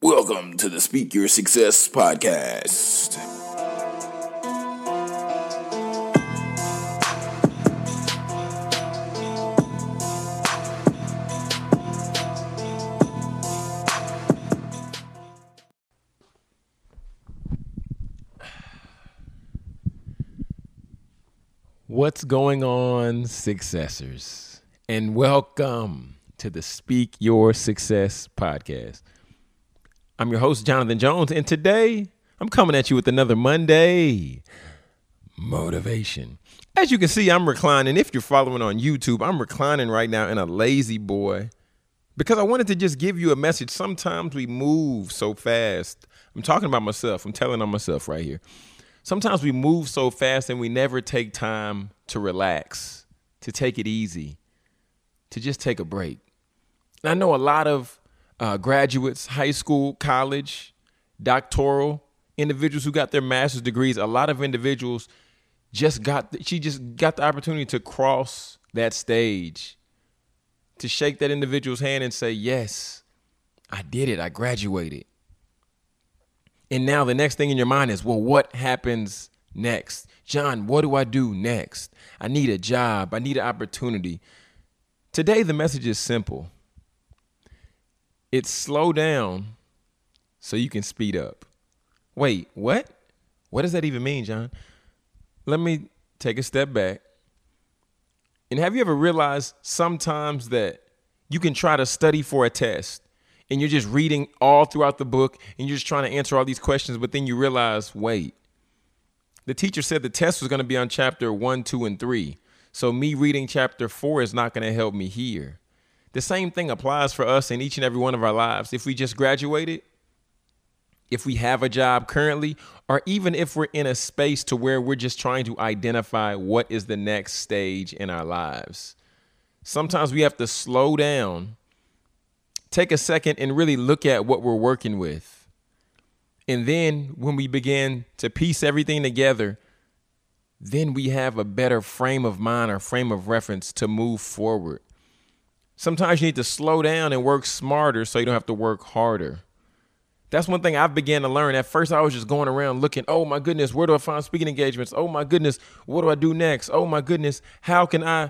Welcome to the Speak Your Success podcast. What's going on, successors? And welcome to the Speak Your Success podcast. I'm your host, Jonathan Jones, and today I'm coming at you with another Monday motivation. As you can see, I'm reclining. If you're following on YouTube, I'm reclining right now in a lazy boy because I wanted to just give you a message. Sometimes we move so fast. I'm talking about myself. I'm telling on myself right here. Sometimes we move so fast and we never take time to relax, to take it easy, to just take a break. And I know a lot of graduates, high school, college, doctoral, individuals who got their master's degrees. A lot of individuals just got the opportunity to cross that stage, to shake that individual's hand and say, yes, I did it. I graduated. And now the next thing in your mind is, well, what happens next? John, what do I do next? I need a job. I need an opportunity. Today, the message is simple. It's slow down so you can speed up. Wait, what? What does that even mean, John? Let me take a step back. And have you ever realized sometimes that you can try to study for a test and you're just reading all throughout the book and you're just trying to answer all these questions, but then you realize, wait, the teacher said the test was going to be on chapter 1, 2, and 3. So me reading chapter 4 is not going to help me here. The same thing applies for us in each and every one of our lives. If we just graduated, if we have a job currently, or even if we're in a space to where we're just trying to identify what is the next stage in our lives. Sometimes we have to slow down, take a second and really look at what we're working with. And then when we begin to piece everything together, then we have a better frame of mind or frame of reference to move forward. Sometimes you need to slow down and work smarter so you don't have to work harder. That's one thing I've began to learn. At first, I was just going around looking, oh, my goodness, where do I find speaking engagements? Oh, my goodness, what do I do next? Oh, my goodness, how can I?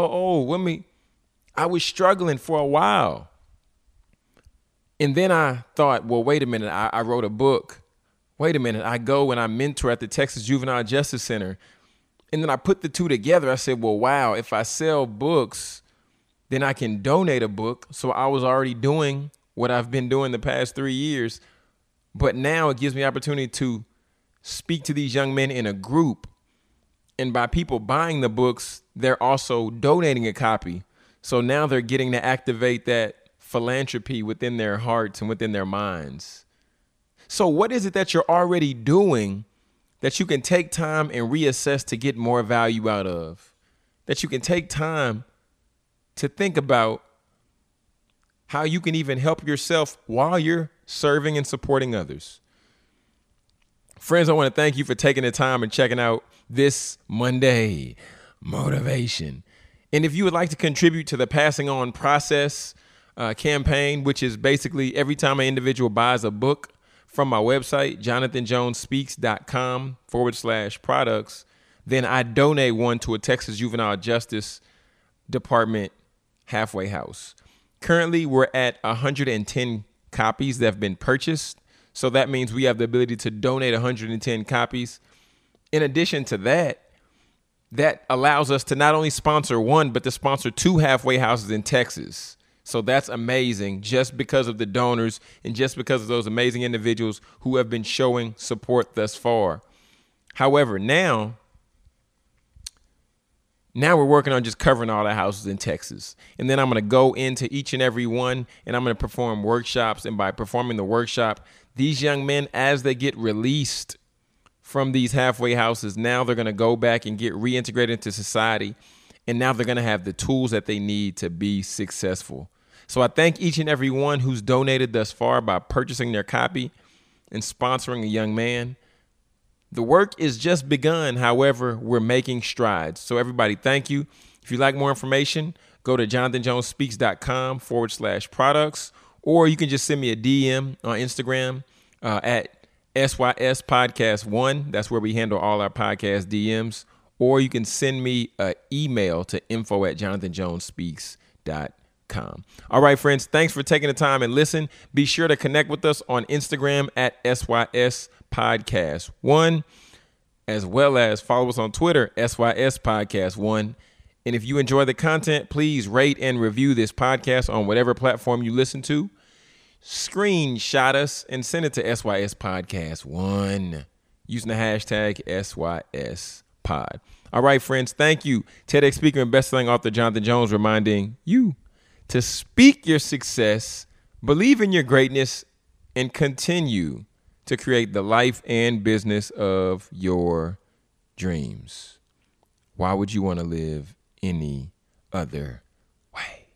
I was struggling for a while. And then I thought, well, wait a minute, I wrote a book. Wait a minute, I go and I mentor at the Texas Juvenile Justice Center. And then I put the two together. I said, well, wow, if I sell books, then I can donate a book. So I was already doing what I've been doing the past 3 years. But now it gives me opportunity to speak to these young men in a group. And by people buying the books, they're also donating a copy. So now they're getting to activate that philanthropy within their hearts and within their minds. So what is it that you're already doing that you can take time and reassess to get more value out of? That you can take time to think about how you can even help yourself while you're serving and supporting others. Friends, I want to thank you for taking the time and checking out this Monday motivation. And if you would like to contribute to the Passing On Process campaign, which is basically every time an individual buys a book from my website, jonathanjonespeaks.com/products, then I donate one to a Texas Juvenile Justice Department halfway house. Currently, we're at 110 copies that have been purchased. So that means we have the ability to donate 110 copies. In addition to that, that allows us to not only sponsor one, but to sponsor 2 halfway houses in Texas. So that's amazing just because of the donors and just because of those amazing individuals who have been showing support thus far. However, now we're working on just covering all the houses in Texas. And then I'm going to go into each and every one and I'm going to perform workshops. And by performing the workshop, these young men, as they get released from these halfway houses, now they're going to go back and get reintegrated into society. And now they're going to have the tools that they need to be successful. So I thank each and every one who's donated thus far by purchasing their copy and sponsoring a young man. The work is just begun. However, we're making strides. So everybody, thank you. If you'd like more information, go to jonathanjonespeaks.com/products or you can just send me a DM on Instagram at SYS Podcast 1. That's where we handle all our podcast DMs. Or you can send me an email to info@jonathanjonespeaks.com. All right, friends, thanks for taking the time and listen. Be sure to connect with us on Instagram at SYS Podcast 1, as well as follow us on Twitter, SYS Podcast 1. And if you enjoy the content, please rate and review this podcast on whatever platform you listen to. Screenshot us and send it to SYS Podcast 1 using the hashtag SYS Pod. All right, friends, thank you. TEDx speaker and best-selling author Jonathan Jones reminding you to speak your success, believe in your greatness, and continue to create the life and business of your dreams. Why would you want to live any other way?